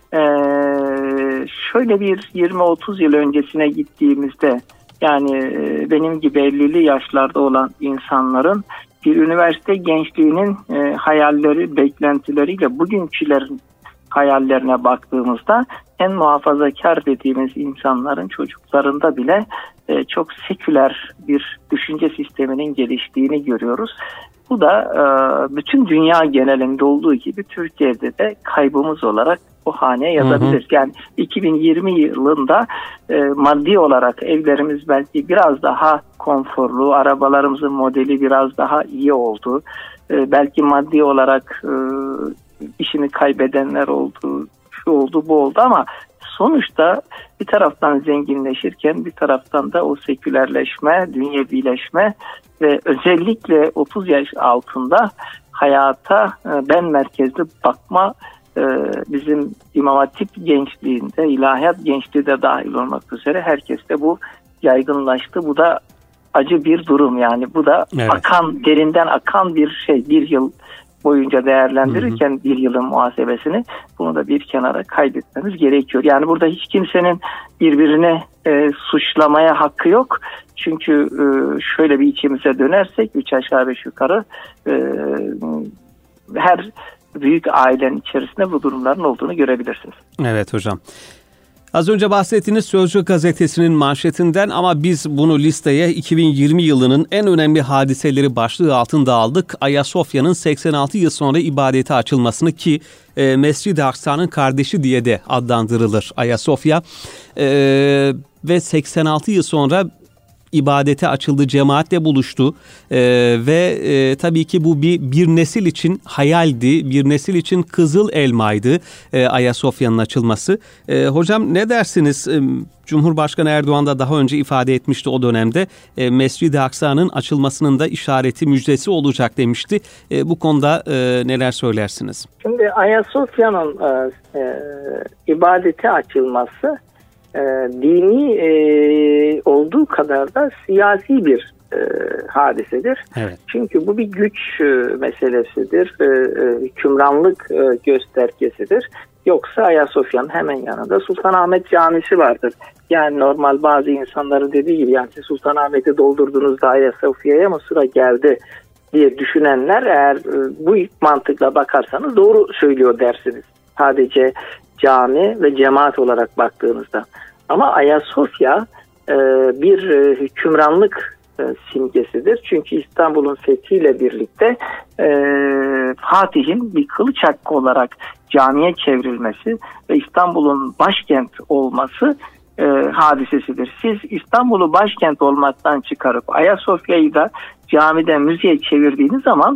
şöyle bir 20-30 yıl öncesine gittiğimizde yani benim gibi 50'li yaşlarda olan insanların bir üniversite gençliğinin hayalleri, beklentileriyle bugünkülerin hayallerine baktığımızda en muhafazakar dediğimiz insanların çocuklarında bile çok seküler bir düşünce sisteminin geliştiğini görüyoruz. Bu da bütün dünya genelinde olduğu gibi Türkiye'de de kaybımız olarak o haneye yazabiliriz. Yani 2020 yılında maddi olarak evlerimiz belki biraz daha konforlu, arabalarımızın modeli biraz daha iyi oldu. Belki maddi olarak işini kaybedenler oldu, şu oldu, bu oldu ama sonuçta bir taraftan zenginleşirken bir taraftan da o sekülerleşme, dünyevileşme ve özellikle 30 yaş altında hayata ben merkezli bakma bizim İmam Hatip gençliğinde, ilahiyat gençliği de dahil olmak üzere herkeste bu yaygınlaştı. Bu da acı bir durum yani. Bu da derinden akan bir şey. Bir yıl boyunca değerlendirirken bir yılın muhasebesini bunu da bir kenara kaydetmemiz gerekiyor. Yani burada hiç kimsenin birbirini suçlamaya hakkı yok. Çünkü şöyle bir içimize dönersek 3 aşağı 5 yukarı her büyük ailenin içerisinde bu durumların olduğunu görebilirsiniz. Evet hocam. Az önce bahsettiğiniz Sözcü gazetesinin manşetinden ama biz bunu listeye 2020 yılının en önemli hadiseleri başlığı altında aldık. Ayasofya'nın 86 yıl sonra ibadete açılmasını ki Mescid-i Aksa'nın kardeşi diye de adlandırılır Ayasofya. Ve 86 yıl sonra ibadete açıldı, cemaatle buluştu ve tabii ki bu bir nesil için hayaldi, bir nesil için kızıl elmaydı Ayasofya'nın açılması. Hocam ne dersiniz? Cumhurbaşkanı Erdoğan da daha önce ifade etmişti o dönemde Mescid-i Aksa'nın açılmasının da işareti, müjdesi olacak demişti. Bu konuda neler söylersiniz? Şimdi Ayasofya'nın ibadete açılması dini olduğu kadar da siyasi bir hadisedir. Evet. Çünkü bu bir güç meselesidir, hükümranlık göstergesidir. Yoksa Ayasofya'nın hemen yanında Sultanahmet Camisi vardır. Yani normal bazı insanların dediği gibi yani Sultanahmet'i doldurduğunuzda Ayasofya'ya mı sıra geldi diye düşünenler eğer bu mantıkla bakarsanız doğru söylüyor dersiniz. Sadece cami ve cemaat olarak baktığınızda. Ama Ayasofya bir hükümranlık simgesidir. Çünkü İstanbul'un fethiyle birlikte Fatih'in bir kılıç hakkı olarak camiye çevrilmesi ve İstanbul'un başkent olması hadisesidir. Siz İstanbul'u başkent olmaktan çıkarıp Ayasofya'yı da camiden müzeye çevirdiğiniz zaman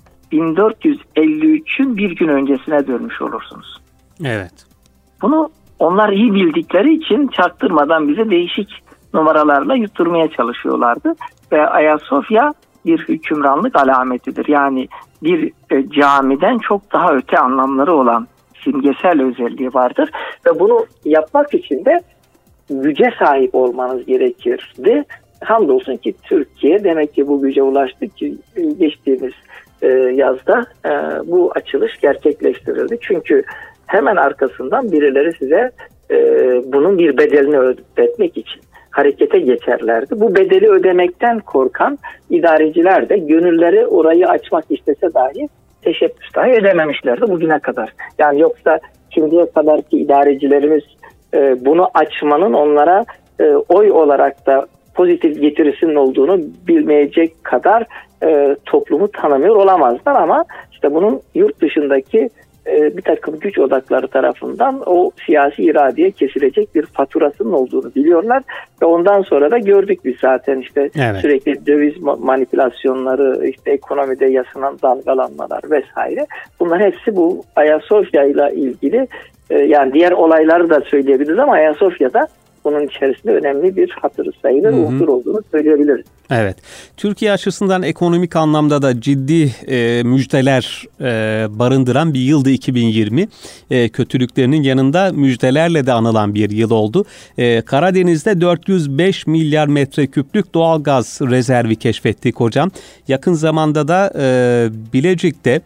1453'ün bir gün öncesine dönmüş olursunuz. Evet. Bunu onlar iyi bildikleri için çaktırmadan bize değişik numaralarla yutturmaya çalışıyorlardı. Ve Ayasofya bir hükümranlık alametidir. Yani bir camiden çok daha öte anlamları olan simgesel özelliği vardır. Ve bunu yapmak için de güce sahip olmanız gerekirdi. Hamdolsun ki Türkiye demek ki bu güce ulaştı ki geçtiğimiz yazda bu açılış gerçekleştirildi. Çünkü hemen arkasından birileri size bunun bir bedelini ödetmek için harekete geçerlerdi. Bu bedeli ödemekten korkan idareciler de gönülleri orayı açmak istese dahi teşebbüs dahi edememişlerdi bugüne kadar. Yani yoksa şimdiye kadarki idarecilerimiz bunu açmanın onlara oy olarak da pozitif getirisinin olduğunu bilmeyecek kadar toplumu tanımıyor olamazlar ama işte bunun yurt dışındaki bir takım güç odakları tarafından o siyasi iradeye kesilecek bir faturasının olduğunu biliyorlar ve ondan sonra da gördük biz zaten işte sürekli döviz manipülasyonları, işte ekonomide yaşanan dalgalanmalar vesaire. Bunlar hepsi bu Ayasofya ile ilgili yani diğer olayları da söyleyebiliriz ama Ayasofya'da bunun içerisinde önemli bir hatırı sayılır unsur olduğunu söyleyebiliriz. Evet. Türkiye açısından ekonomik anlamda da ciddi müjdeler barındıran bir yıldı 2020. Kötülüklerinin yanında müjdelerle de anılan bir yıl oldu. Karadeniz'de 405 milyar metreküplük doğalgaz rezervi keşfettik hocam. Yakın zamanda da Bilecik'te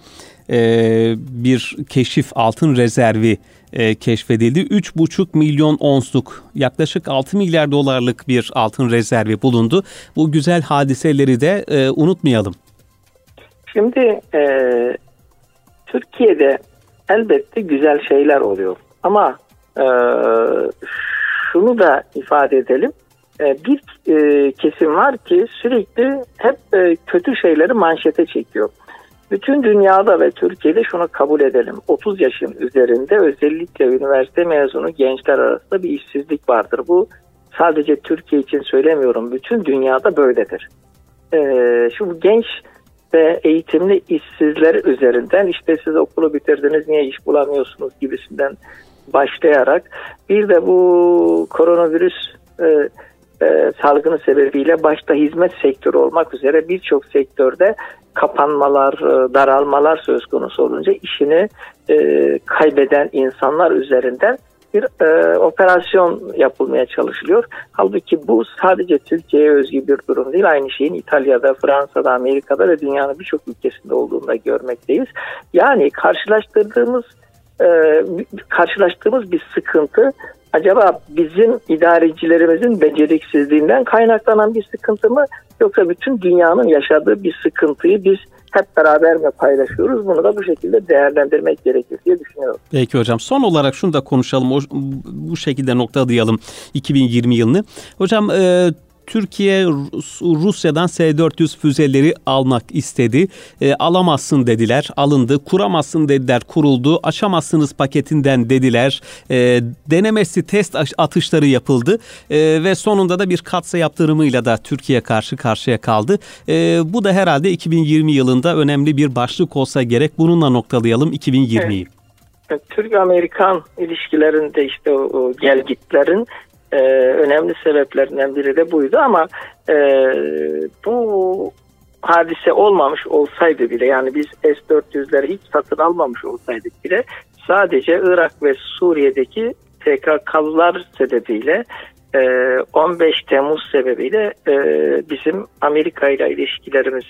bir keşif altın rezervi keşfedildi. 3,5 milyon onsluk yaklaşık 6 milyar dolarlık bir altın rezervi bulundu. Bu güzel hadiseleri de unutmayalım. Şimdi Türkiye'de elbette güzel şeyler oluyor. Ama şunu da ifade edelim. Bir kesim var ki sürekli hep kötü şeyleri manşete çekiyor. Bütün dünyada ve Türkiye'de şunu kabul edelim. 30 yaşın üzerinde özellikle üniversite mezunu gençler arasında bir işsizlik vardır. Bu sadece Türkiye için söylemiyorum. Bütün dünyada böyledir. Şu genç ve eğitimli işsizler üzerinden işte siz okulu bitirdiniz niye iş bulamıyorsunuz gibisinden başlayarak bir de bu koronavirüs salgını sebebiyle başta hizmet sektörü olmak üzere birçok sektörde kapanmalar, daralmalar söz konusu olunca işini kaybeden insanlar üzerinden bir operasyon yapılmaya çalışılıyor. Halbuki bu sadece Türkiye'ye özgü bir durum değil. Aynı şeyin İtalya'da, Fransa'da, Amerika'da ve dünyanın birçok ülkesinde olduğunu da görmekteyiz. Yani karşılaştığımız bir sıkıntı acaba bizim idarecilerimizin beceriksizliğinden kaynaklanan bir sıkıntı mı? Yoksa bütün dünyanın yaşadığı bir sıkıntıyı biz hep beraber mi paylaşıyoruz? Bunu da bu şekilde değerlendirmek gerekir diye düşünüyorum. Peki hocam. Son olarak şunu da konuşalım. Bu şekilde noktalayalım 2020 yılını. Hocam Türkiye Rusya'dan S-400 füzeleri almak istedi. Alamazsın dediler, alındı. Kuramazsın dediler, kuruldu. Açamazsınız paketinden dediler. Denemesi test atışları yapıldı. Ve sonunda da bir katsa yaptırımıyla da Türkiye karşı karşıya kaldı. Bu da herhalde 2020 yılında önemli bir başlık olsa gerek. Bununla noktalayalım 2020'yi. Evet. Türk-Amerikan ilişkilerinde işte o gelgitlerin önemli sebeplerinden biri de buydu ama bu hadise olmamış olsaydı bile yani biz S-400'leri hiç satın almamış olsaydık bile sadece Irak ve Suriye'deki PKK'lılar sebebiyle 15 Temmuz sebebiyle bizim Amerika ile ilişkilerimiz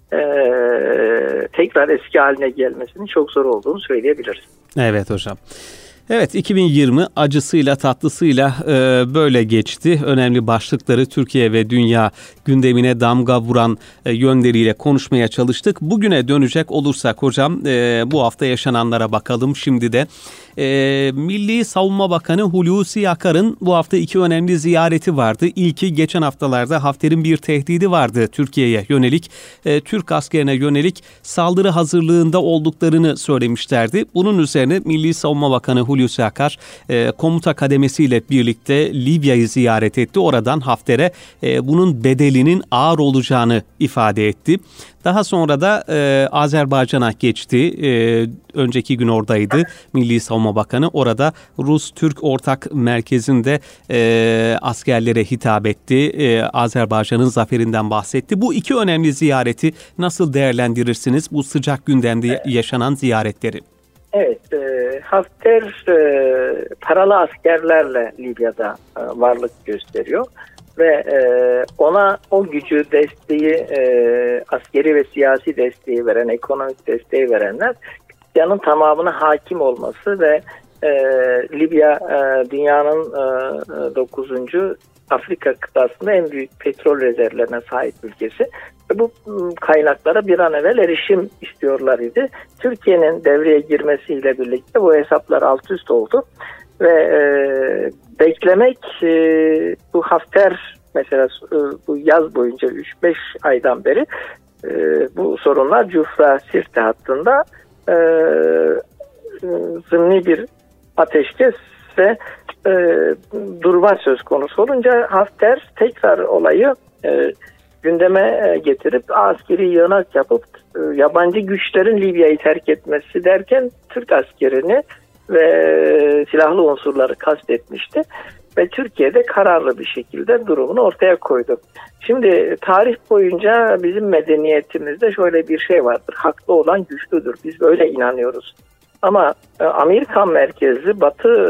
tekrar eski haline gelmesinin çok zor olduğunu söyleyebiliriz. Evet hocam. Evet 2020 acısıyla tatlısıyla böyle geçti. Önemli başlıkları Türkiye ve dünya gündemine damga vuran yönleriyle konuşmaya çalıştık. Bugüne dönecek olursak hocam bu hafta yaşananlara bakalım şimdi de. Milli Savunma Bakanı Hulusi Akar'ın bu hafta 2 önemli ziyareti vardı. İlki geçen haftalarda Hafter'in bir tehdidi vardı Türkiye'ye yönelik. Türk askerine yönelik saldırı hazırlığında olduklarını söylemişlerdi. Bunun üzerine Milli Savunma Bakanı Hulusi Akar komuta kademesiyle birlikte Libya'yı ziyaret etti. Oradan Hafter'e bunun bedelinin ağır olacağını ifade etti. Daha sonra da Azerbaycan'a geçti. Önceki gün oradaydı Milli Savunma Bakanı. Orada Rus-Türk Ortak Merkezi'nde askerlere hitap etti. Azerbaycan'ın zaferinden bahsetti. Bu 2 önemli ziyareti nasıl değerlendirirsiniz? Bu sıcak gündemde yaşanan ziyaretleri. Evet, Hafter paralı askerlerle Libya'da varlık gösteriyor. Ve ona o gücü, desteği, askeri ve siyasi desteği veren, ekonomik desteği verenler Libya'nın tamamına hakim olması ve Libya dünyanın 9. Afrika kıtasında en büyük petrol rezervlerine sahip ülkesi. Ve bu kaynaklara bir an evvel erişim istiyorlar idi. Türkiye'nin devreye girmesiyle birlikte bu hesaplar alt üst oldu. Ve beklemek bu Hafter mesela bu yaz boyunca 3-5 aydan beri bu sorunlar Cufra-Sirte hattında zımni bir ateşkes ve durma söz konusu olunca Hafter tekrar olayı gündeme getirip askeri yığınak yapıp yabancı güçlerin Libya'yı terk etmesi derken Türk askerini ve silahlı unsurları kastetmişti ve Türkiye'de kararlı bir şekilde durumunu ortaya koydu. Şimdi tarih boyunca bizim medeniyetimizde şöyle bir şey vardır. Haklı olan güçlüdür. Biz böyle inanıyoruz. Ama Amerikan merkezli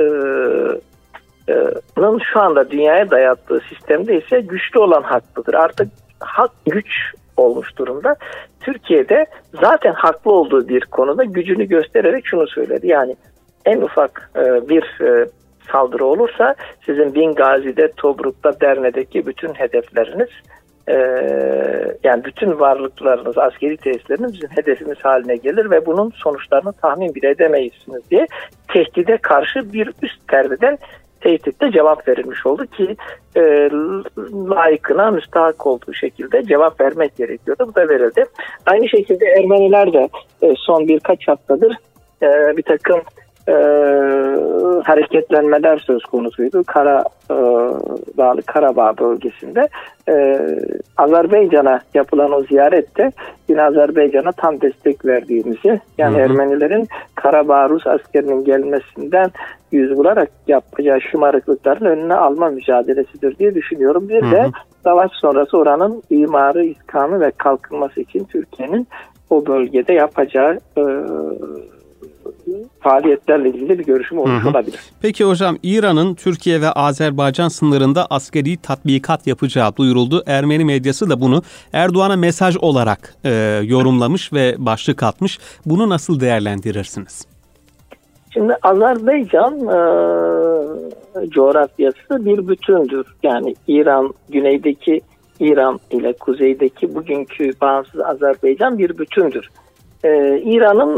Batı'nın şu anda dünyaya dayattığı sistemde ise güçlü olan haklıdır. Artık hak güç olmuş durumda. Türkiye'de zaten haklı olduğu bir konuda gücünü göstererek şunu söyledi. Yani en ufak bir saldırı olursa sizin Bingazi'de, Tobruk'ta, Derne'deki bütün hedefleriniz yani bütün varlıklarınız, askeri tesisleriniz bizim hedefimiz haline gelir ve bunun sonuçlarını tahmin bile edemeyizsiniz diye tehdide karşı bir üst perdeden tehditle cevap verilmiş oldu ki layıkına müstahak olduğu şekilde cevap vermek gerekiyordu. Bu da verildi. Aynı şekilde Ermeniler de son birkaç haftadır bir takım hareketlenmeler söz konusuydu. Karabağ bölgesinde Azerbaycan'a yapılan o ziyarette yine Azerbaycan'a tam destek verdiğimizi, yani Ermenilerin Karabağ Rus askerinin gelmesinden yüz bularak yapacağı şımarıklıkların önüne alma mücadelesidir diye düşünüyorum. Bir de savaş sonrası oranın imarı, iskanı ve kalkınması için Türkiye'nin o bölgede yapacağı faaliyetlerle ilgili bir görüşüm olmuş olabilir. Peki hocam, İran'ın Türkiye ve Azerbaycan sınırında askeri tatbikat yapacağı duyuruldu. Ermeni medyası da bunu Erdoğan'a mesaj olarak yorumlamış ve başlık atmış. Bunu nasıl değerlendirirsiniz? Şimdi Azerbaycan coğrafyası bir bütündür. Yani İran, güneydeki İran ile kuzeydeki bugünkü bağımsız Azerbaycan bir bütündür. İran'ın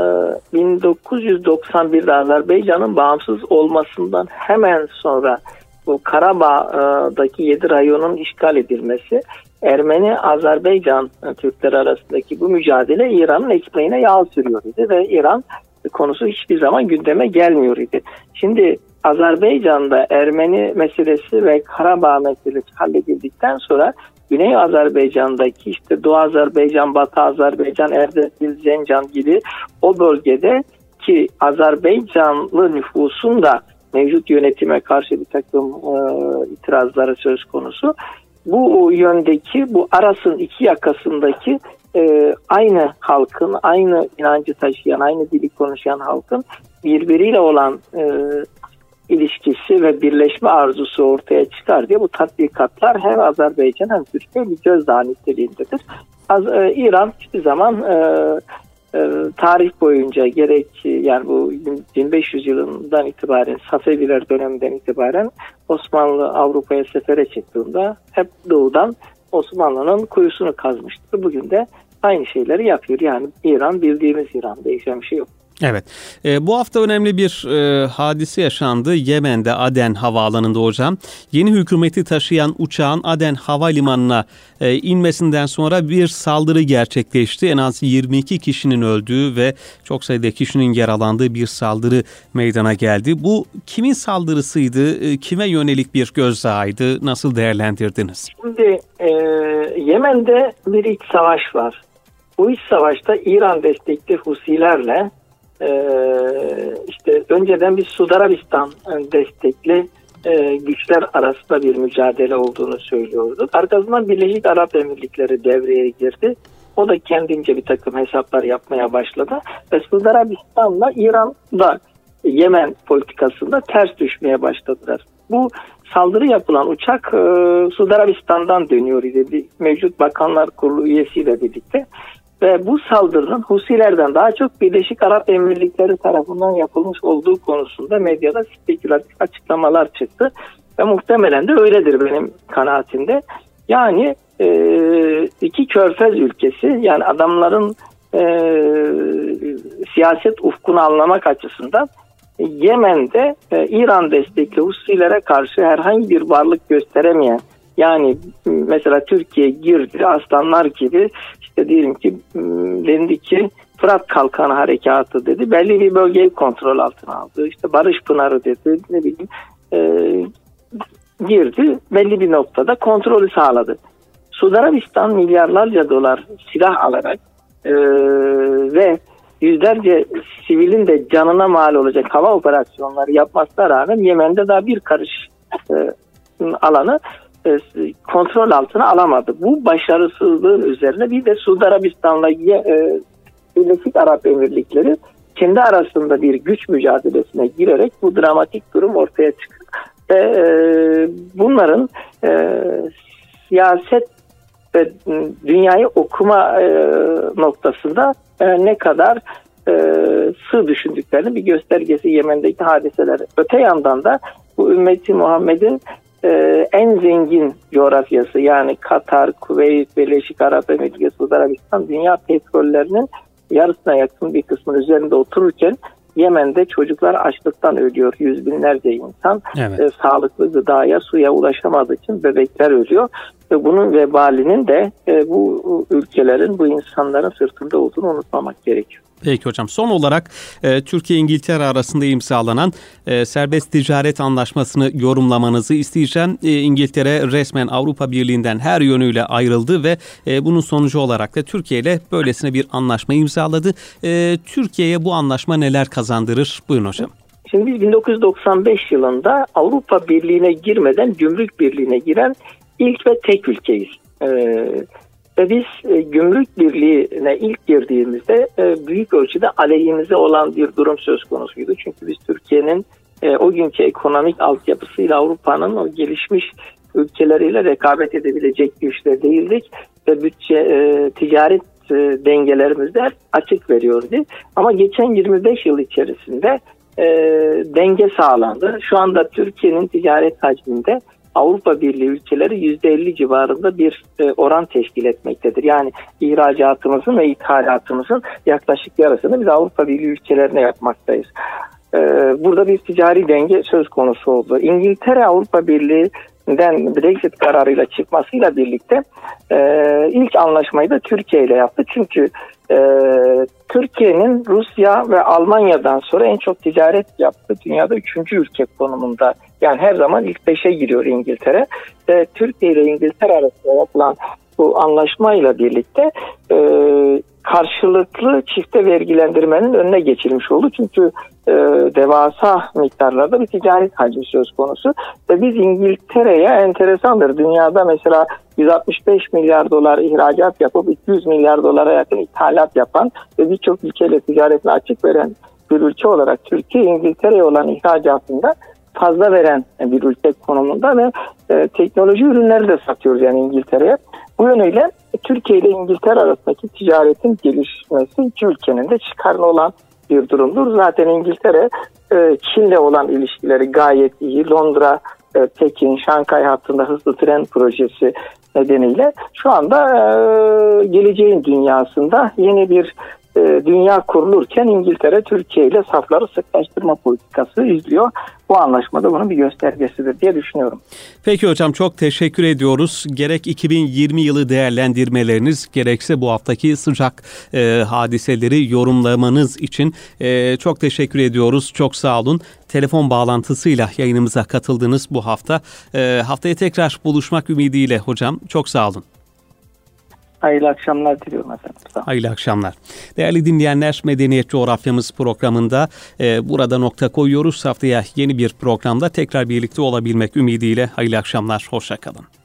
1991'de Azerbaycan'ın bağımsız olmasından hemen sonra bu Karabağ'daki 7 rayonun işgal edilmesi, Ermeni-Azerbaycan Türkleri arasındaki bu mücadele İran'ın ekmeğine yağ sürüyor idi ve İran konusu hiçbir zaman gündeme gelmiyor idi. Şimdi Azerbaycan'da Ermeni meselesi ve Karabağ meselesi halledildikten sonra Güney Azerbaycan'daki işte Doğu Azerbaycan, Batı Azerbaycan, Erdebil, Zencan gibi o bölgede ki Azerbaycanlı nüfusun da mevcut yönetime karşı bir takım itirazları söz konusu. Bu yöndeki, bu Aras'ın iki yakasındaki aynı halkın, aynı inancı taşıyan, aynı dili konuşan halkın birbiriyle olan ilişkisi ve birleşme arzusu ortaya çıkar diye bu tatbikatlar hem Azerbaycan hem Türkiye bir gözdağı niteliğindedir. İran hiçbir zaman tarih boyunca gerek yani bu 1500 yılından itibaren, Safeviler döneminden itibaren Osmanlı Avrupa'ya sefere çıktığında hep doğudan Osmanlı'nın kuyusunu kazmıştır. Bugün de aynı şeyleri yapıyor. Yani İran bildiğimiz İran, değişen bir şey yok. Evet. Bu hafta önemli bir hadise yaşandı. Yemen'de Aden havaalanında hocam. Yeni hükümeti taşıyan uçağın Aden havalimanına inmesinden sonra bir saldırı gerçekleşti. En az 22 kişinin öldüğü ve çok sayıda kişinin yaralandığı bir saldırı meydana geldi. Bu kimin saldırısıydı? Kime yönelik bir gözdağıydı? Nasıl değerlendirdiniz? Şimdi Yemen'de bir iç savaş var. Bu iç savaşta İran destekli Husilerle işte önceden bir Suudi Arabistan destekli güçler arasında bir mücadele olduğunu söylüyorduk. Arkasından Birleşik Arap Emirlikleri devreye girdi. O da kendince bir takım hesaplar yapmaya başladı. Ve Suudi Arabistan'la İran'da Yemen politikasında ters düşmeye başladılar. Bu saldırı yapılan uçak Suudi Arabistan'dan dönüyor idi. Mevcut Bakanlar Kurulu üyesiyle birlikte. Ve bu saldırının Husilerden daha çok Birleşik Arap Emirlikleri tarafından yapılmış olduğu konusunda medyada spekülatif açıklamalar çıktı. Ve muhtemelen de öyledir benim kanaatimde. Yani iki körfez ülkesi, yani adamların siyaset ufkunu anlamak açısından Yemen'de İran destekli Husilere karşı herhangi bir varlık gösteremeyen, yani mesela Türkiye girdi aslanlar gibi, işte diyelim ki dendi ki Fırat Kalkanı Harekatı dedi, belli bir bölgeyi kontrol altına aldı. İşte Barış Pınarı dedi, ne bileyim girdi, belli bir noktada kontrolü sağladı. Suudi Arabistan milyarlarca dolar silah alarak ve yüzlerce sivilin de canına mal olacak hava operasyonları yapmasına rağmen Yemen'de daha bir karış alanı kontrol altına alamadı. Bu başarısızlığın üzerine bir de Suudi Arabistan'la Birleşik Arap Emirlikleri kendi arasında bir güç mücadelesine girerek bu dramatik durum ortaya çıktı. Bunların siyaset ve dünyayı okuma noktasında ne kadar sığ düşündüklerini bir göstergesi Yemen'deki hadiseler. Öte yandan da bu ümmeti Muhammed'in en zengin coğrafyası, yani Katar, Kuveyt, Birleşik Arap Emirlikleri, Suudi Arabistan dünya petrollerinin yarısına yakın bir kısmının üzerinde otururken Yemen'de çocuklar açlıktan ölüyor. Yüz binlerce insan sağlıklı gıdaya, suya ulaşamadığı için bebekler ölüyor. Ve bunun vebalinin de bu ülkelerin, bu insanların sırtında olduğunu unutmamak gerekiyor. Peki hocam, son olarak Türkiye-İngiltere arasında imzalanan serbest ticaret anlaşmasını yorumlamanızı isteyeceğim. İngiltere resmen Avrupa Birliği'nden her yönüyle ayrıldı ve bunun sonucu olarak da Türkiye ile böylesine bir anlaşma imzaladı. Türkiye'ye bu anlaşma neler kazandırır? Buyurun hocam. Şimdi biz 1995 yılında Avrupa Birliği'ne girmeden Gümrük Birliği'ne giren ilk ve tek ülkeyiz. Ve biz Gümrük Birliği'ne ilk girdiğimizde büyük ölçüde aleyhimize olan bir durum söz konusuydu. Çünkü biz Türkiye'nin o günkü ekonomik altyapısıyla Avrupa'nın o gelişmiş ülkeleriyle rekabet edebilecek güçte değildik. Ve ticaret dengelerimiz de açık veriyordu. Ama geçen 25 yıl içerisinde denge sağlandı. Şu anda Türkiye'nin ticaret hacminde Avrupa Birliği ülkeleri %50 civarında bir oran teşkil etmektedir. Yani ihracatımızın ve ithalatımızın yaklaşık yarısını biz Avrupa Birliği ülkelerine yapmaktayız. Burada bir ticari denge söz konusu oldu. İngiltere Avrupa Birliği'den Brexit kararıyla çıkmasıyla birlikte ilk anlaşmayı da Türkiye ile yaptı. Çünkü Türkiye'nin Rusya ve Almanya'dan sonra en çok ticaret yaptığı dünyada 3. ülke konumunda. Yani her zaman ilk 5'e giriyor İngiltere. Türkiye ile İngiltere arasında yapılan bu anlaşmayla birlikte karşılıklı çifte vergilendirmenin önüne geçilmiş oldu. Çünkü devasa miktarlarda bir ticaret hacmi söz konusu. Ve biz İngiltere'ye, enteresandır, dünyada mesela 165 milyar dolar ihracat yapıp 200 milyar dolara yakın ithalat yapan ve birçok ülkeyle ticaretine açık veren bir ülke olarak Türkiye, İngiltere'ye olan ihracatında fazla veren bir ülke konumunda ve teknoloji ürünleri de satıyoruz yani İngiltere'ye. Bu yönüyle Türkiye ile İngiltere arasındaki ticaretin gelişmesi iki ülkenin de çıkarına olan bir durumdur. Zaten İngiltere Çin'le olan ilişkileri gayet iyi. Londra, Pekin, Şanghay hattında hızlı tren projesi nedeniyle şu anda geleceğin dünyasında yeni bir dünya kurulurken İngiltere Türkiye ile safları sıklaştırma politikası izliyor. Bu anlaşmada bunun bir göstergesidir diye düşünüyorum. Peki hocam, çok teşekkür ediyoruz. Gerek 2020 yılı değerlendirmeleriniz, gerekse bu haftaki sıcak hadiseleri yorumlamanız için çok teşekkür ediyoruz. Çok sağ olun. Telefon bağlantısıyla yayınımıza katıldınız bu hafta. Haftaya tekrar buluşmak ümidiyle hocam. Çok sağ olun. Hayırlı akşamlar diliyorum efendim. Hayırlı akşamlar. Değerli dinleyenler, Medeniyet Coğrafyamız programında burada nokta koyuyoruz. Haftaya yeni bir programda tekrar birlikte olabilmek ümidiyle hayırlı akşamlar. Hoşça kalın.